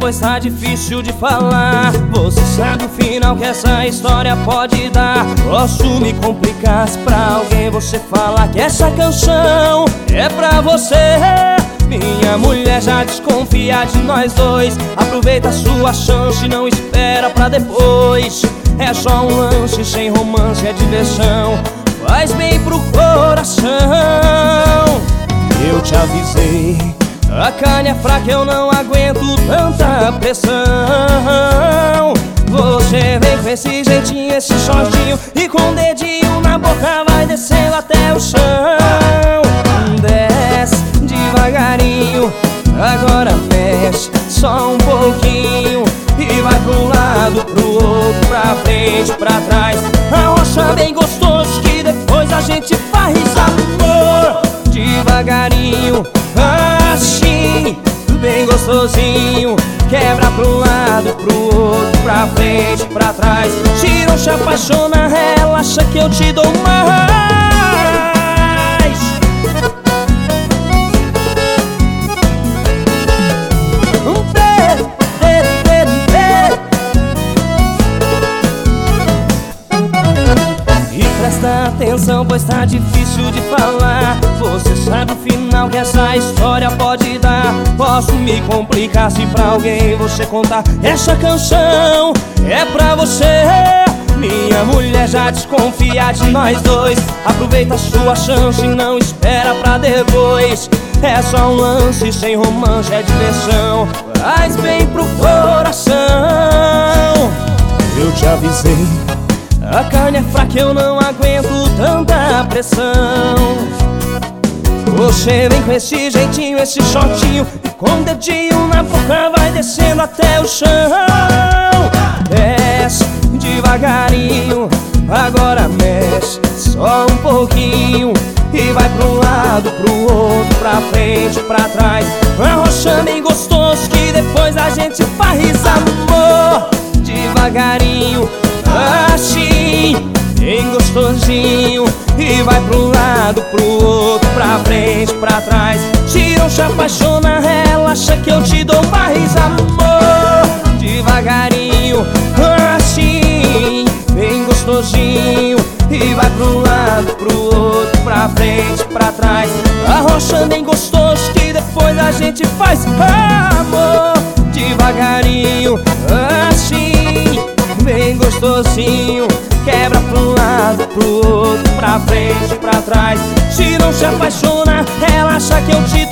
pois tá difícil de falar. Você sabe o final que essa história pode dar. Posso me complicar se pra alguém você falar que essa canção é pra você. Minha mulher já desconfia de nós dois. Aproveita a sua chance, não espera pra depois. É só um lance, sem romance, é diversão. Faz bem pro coração. Eu te avisei, a carne é fraca, eu não aguento tanta pressão. Você vem com esse jeitinho, esse shortinho, e com o dedinho na boca vai descendo até o chão. Desce devagarinho, agora mexe só um pouquinho. E vai pra um lado, pro outro, pra frente, pra trás. Arrocha bem gostoso que depois a gente faz amor. Devagarinho, assim, bem gostosinho. Quebra pra um lado, pro outro, pra frente, pra trás. Se não se apaixona, relaxa que eu te dou mais. Presta atenção, pois tá difícil de falar. Você sabe o final que essa história pode dar. Posso me complicar se pra alguém você contar. Essa canção é pra você. Minha mulher já desconfia de nós dois. Aproveita a sua chance e não espera pra depois. É só um lance, sem romance, é diversão. Faz bem pro coração. Eu te avisei, a carne é fraca, eu não aguento tanta pressão. Você vem com esse jeitinho, esse shortinho, e com o dedinho na boca vai descendo até o chão. Desce devagarinho, agora mexe só um pouquinho. E vai pra um lado, pro outro, pra frente, pra trás. Arrocha bem gostoso que depois a gente faz amor. Devagarinho, assim, bem gostosinho. E vai pra um lado, pro outro, pra frente, pra trás. Se não se apaixona, relaxa que eu te dou mais amor. Devagarinho, assim, bem gostosinho. E vai pra um lado, pro outro, pra frente, pra trás. Arrocha bem gostoso que depois a gente faz amor. Devagarinho, assim, bem gostosinho. Quebra pra um lado, pro outro, pra frente, pra trás. Se não se apaixona, relaxa que eu te